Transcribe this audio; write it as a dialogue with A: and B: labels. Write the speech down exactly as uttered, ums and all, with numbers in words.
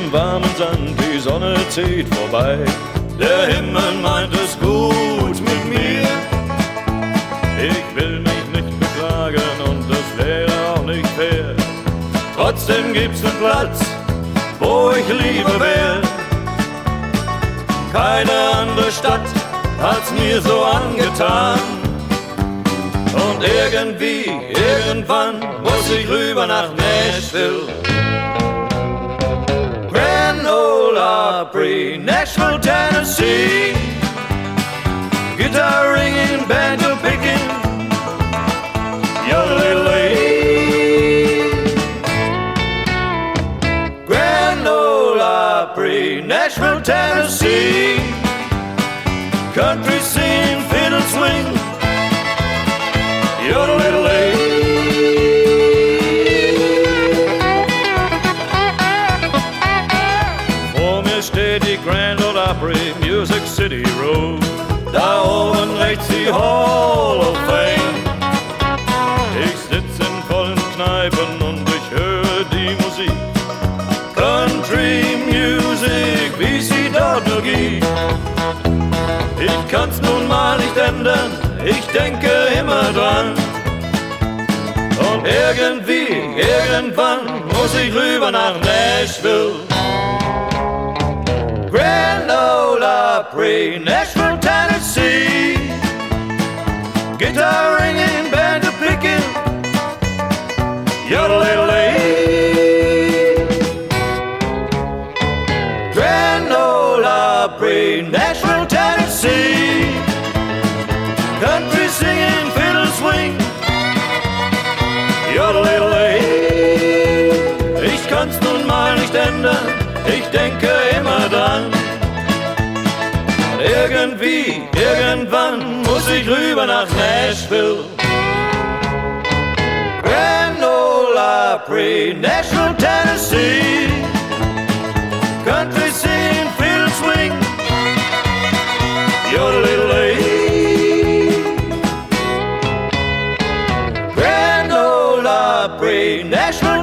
A: im warmen Sand, die Sonne zieht vorbei. Der Himmel meint es gut mit mir. Ich will mich nicht beklagen und das wäre auch nicht fair. Trotzdem gibt's einen Platz, wo ich lieber wär. Keine andere Stadt hat's mir so angetan. Und irgendwie, irgendwann muss ich rüber nach Nashville. Grand Ole Opry, Nashville, Tennessee. Guitar ringing, banjo picking, yodeling. Grand Ole Opry, Nashville, Tennessee. Country sing, fiddle swing, yodeling. Vor mir steht die Grand Ole Opry, Music City Road. Da oben rechts die Hall of Fame. Ich sitz in vollen Kneipen und ich höre die Musik. Country Music, wie sie dort nur gibt. Ich kann's nun mal nicht ändern, ich denke immer dran. Und irgendwie, irgendwann muss ich rüber nach Nashville. Grand Ole Opry, Nashville, Tennessee. Guitar ringing, banjo picking, yodeling. Grand Ole Opry, Nashville, Tennessee. Country singing, fiddle swing, yodeling. Ich kann's nun mal nicht ändern, ich denke immer dran. Und irgendwie, irgendwann muss ich rüber nach Nashville. Grand Ole Opry, Nashville, Tennessee. Country sing, fiddle swing, yodeling. Grand Ole Opry, Nashville,